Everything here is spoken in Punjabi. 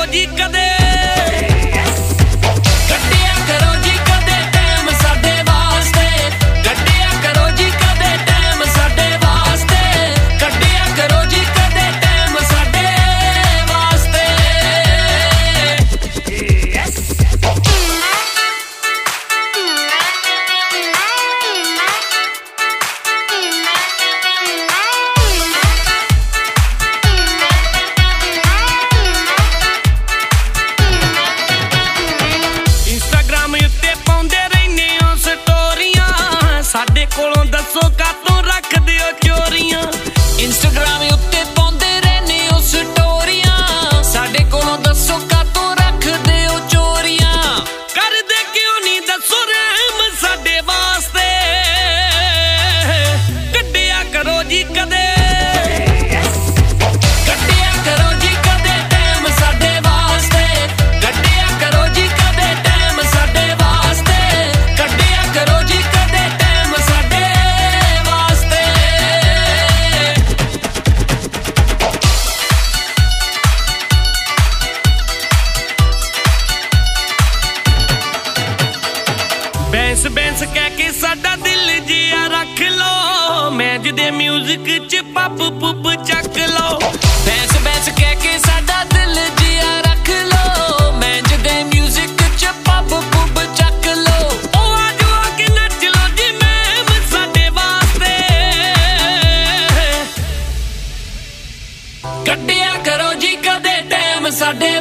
ਜੀ ਕਦੇ ਕੱਢਿਆ ਕਰੋ ਜੀ ਕਦੇ ਟਾਈਮ ਸਾਡੇ ਵਾਸਤੇ ਕੱਢਿਆ ਕਰੋ ਜੀ ਕਦੇ ਟਾਈਮ ਸਾਡੇ ਵਾਸਤੇ ਕੱਢਿਆ ਕਰੋ ਜੀ ਕਦੇ ਟਾਈਮ ਸਾਡੇ ਵਾਸਤੇ ਸਾਡੇ ਕੋਲੋਂ ਦੱਸੋ ਕਾਤੋਂ ਰੱਖਦੇ ਹੋ ਚੋਰੀਆਂ ਇੰਸਟਾਗ੍ਰਾਮ ਉੱਤੇ ਪਾਉਂਦੇ ਰਹਿੰਦੇ ਹੋ ਸਟੋਰੀਆਂ ਸਾਡੇ ਕੋਲੋਂ ਦੱਸੋ ਕਾਤੋਂ ਰੱਖਦੇ ਹੋ ਚੋਰੀਆਂ ਕਰਦੇ ਕਿਉਂ ਨਹੀਂ ਦੱਸੋ ਰਹਿਮ ਸਾਡੇ ਵਾਸਤੇ ਕੱਢਿਆ ਕਰੋ ਜੀ ਕਦੇ ਕੱਢਿਆ ਕਰੋ ਜੀ ਕਦੇ ਟਾਈਮ ਸਾਡੇ ਵਾਸਤੇ ਕੱਢਿਆ ਕਰੋ ਜੀ ਕਦੇ ਟਾਈਮ ਸਾਡੇ ਵਾਸਤੇ ਕੱਢਿਆ ਕਰੋ ਜੀ ਬੈਂਸ ਬੈਂਸ ਕਹਿ ਕੇ ਸਾਡਾ ਦਿਲ ਜਿਆ ਰੱਖ ਲੋ ਮੈਚ ਦੇ ਮਿਊਜ਼ਿਕ ਚ ਪੱਪ ਪੁੱਪ ਚੱਕ ਲੋ ਬੈਂਸ ਬੈਂਸ ਕਹਿ ਕੇ ਸਾਡਾ ਦਿਲ ਜਿਆ ਰੱਖ ਲੋ ਮੈਚ ਦੇ ਮਿਊਜ਼ਿਕ ਚ ਪੱਪ ਪੁੱਪ ਚੱਕ ਲੋ ਉਹ ਆਜੋ ਆ ਕੇ ਨੱਚ ਲੋ ਜੀ ਮੈਮ ਸਾਡੇ ਵਾਸਤੇ ਕੱਢਿਆ ਕਰੋ ਜੀ ਕਦੇ ਟਾਈਮ ਸਾਡੇ